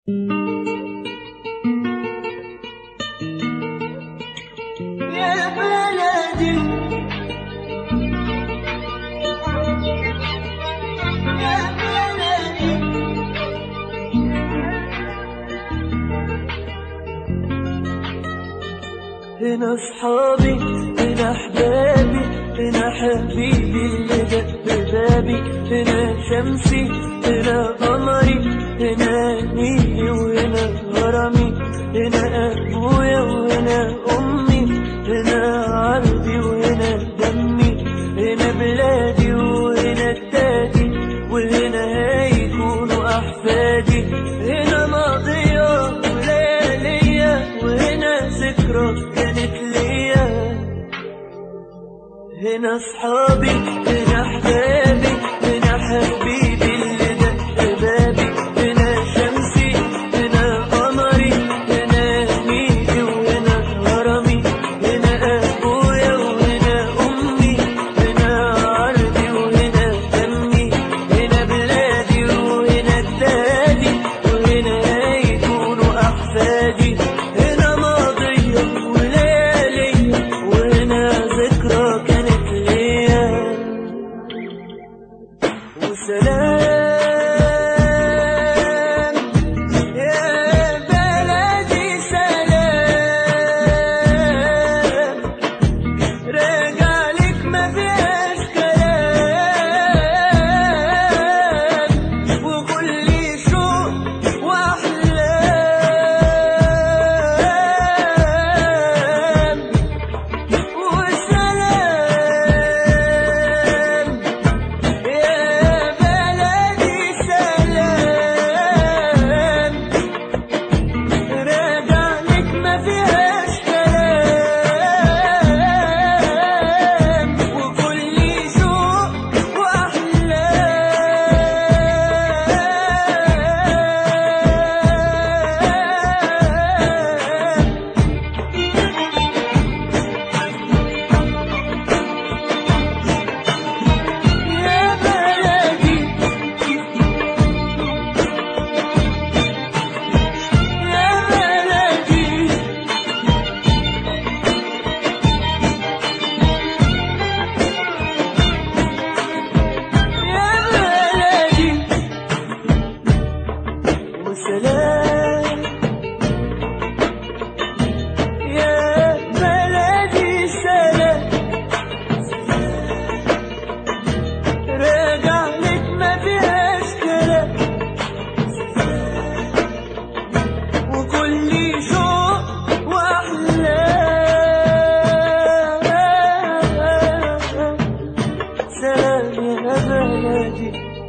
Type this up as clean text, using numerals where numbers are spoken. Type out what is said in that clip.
يا بلدي يا بلدي، هنا صحابي، هنا احبابي، هنا حبيبي اللي دق بابي، هنا شمسي، هنا قمري، هنا نيلي وهنا غرامي، هنا ابويا وهنا امي، هنا عرضي وهنا دمي، هنا بلادي وهنا التادي، وهنا هيكونوا احفادي، هنا ماضية وليالية، وهنا ذكرى كانت ليا، هنا صحابي، هنا احبابي، هنا حبيبي اللي دق بابي، هنا شمسي، هنا قمري، هنا نيلي وهنا غرامي، هنا ابويا وهنا امي، هنا عرضي وهنا دمي، هنا بلادي وهنا التادي، وهنا هيكونوا احفادي، هنا ماضية وليالية، وهنا ذكرى كانت ليا. وسلام يا بلدي، سلام راجع لك ما فيهاش كلام، وكل شوق واحلام. وسلام يا بلدي، سلام راجع لك ما فيهاش كلام، وكل شوق واحلام. يا بلدي يا بلدي يا بلدي. وسلام يا بلدي، سلام راجع لك ما فيهاش كلام، وكل شوق واحلام. سلام يا بلدي.